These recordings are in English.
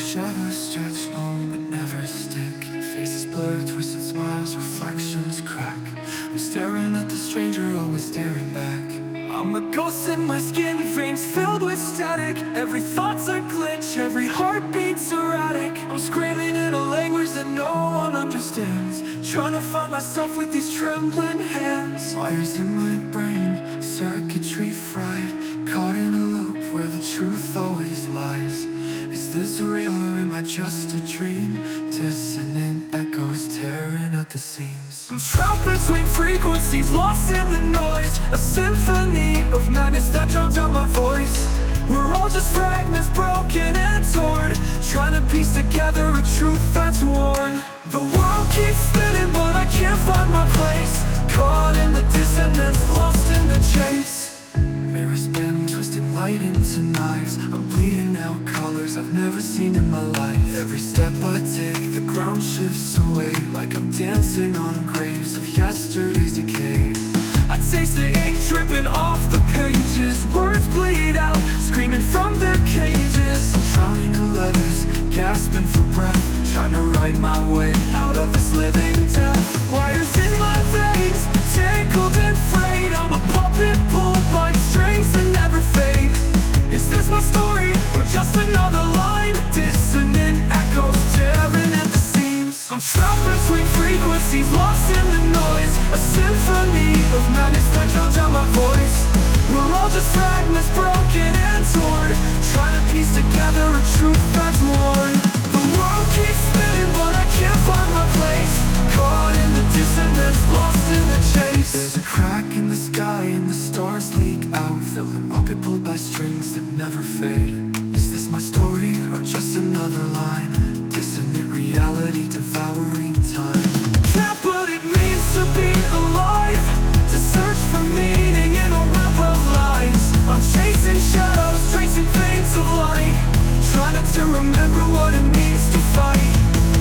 Shadows stretch long but never stick. Faces blur, twisted smiles, reflections crack. I'm staring at the stranger, always staring back. I'm a ghost in my skin, veins filled with static. Every thought's a glitch, every heartbeat's erratic. I'm screaming in a language that no one understands, trying to find myself with these trembling hands. Wires in my brain, circuitry fried, caught in a loop where the truth always lies. Is this real or am I just a dream? Dissonant echoes tearing at the seams. I'm trapped between frequencies, lost in the noise. A symphony of madness that drowns out my voice. We're all just fragments, broken and torn, trying to piece together a truth that's worn. The world keeps spinning but I can't find my place, caught in the dissonance, lost in the chase. Mirrors bend, twisting light into knives. I'm bleeding out colors I've never seen in my life. Every step I take, the ground shifts away, like I'm dancing on graves of yesterday's decay. I taste the ink dripping off the pages, words bleed out, screaming from their cages. I'm drowning in letters, gasping for breath, trying to write my way out of this living death. Wires in my veins, tangled and frayed. I'm a puppet pulled by strings that never fade. Is this my story, or just another line? Dissonant echoes tearing at the seams. I'm trapped between frequencies, lost in the noise. A symphony of madness that drowns out my voice. We're all just fragments, broken and torn, trying to piece together a truth that's worn. The world keeps spinning but I can't find my place, caught in the dissonance, lost in the chase. There's a crack in the sky and the stars leak out, filling up and pulled by strings that never fade. Is this my story or just another line? Dissonant reality devouring time. Can't what it means to be alive, to search for meaning in a web of lies. I'm chasing shadows, tracing veins of light, trying not to remember what it means to fight.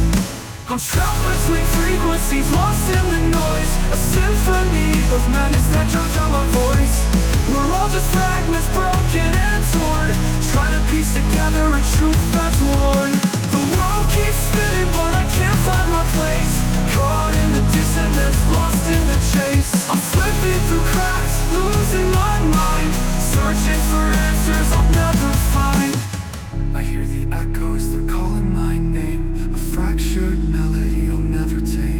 I'm trapped between frequencies, lost in the noise. A symphony of madness that drowns out my voice. We're all just fragments, broken and torn, trying to piece together a truth that's worn. The world keeps spinning but I can't find my place, caught in the dissonance, lost in the chase. I'm slipping through cracks, losing my mind, searching for answers I'll never find. I hear the echoes, they're calling my name, a fractured melody I'll never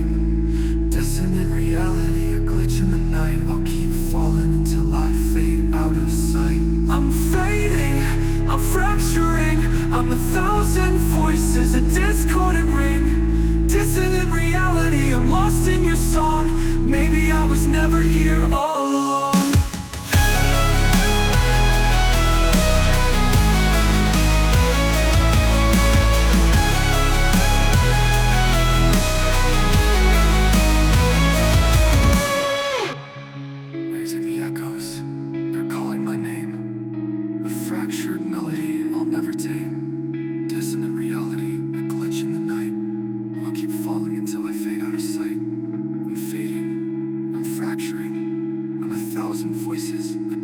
tame. Dissonant reality, a glitch in the night. I'll keep falling until I fade out of sight. I'm fading, I'm fracturing, I'm a thousand voices, a discordant ring. Dissonant reality, I'm lost in your song. Maybe I was never here all along. Fractured melody I'll never tame. Dissonant reality, a glitch in the night. I'll keep falling until I fade out of sight. I'm fading, I'm fracturing, I'm a thousand voices.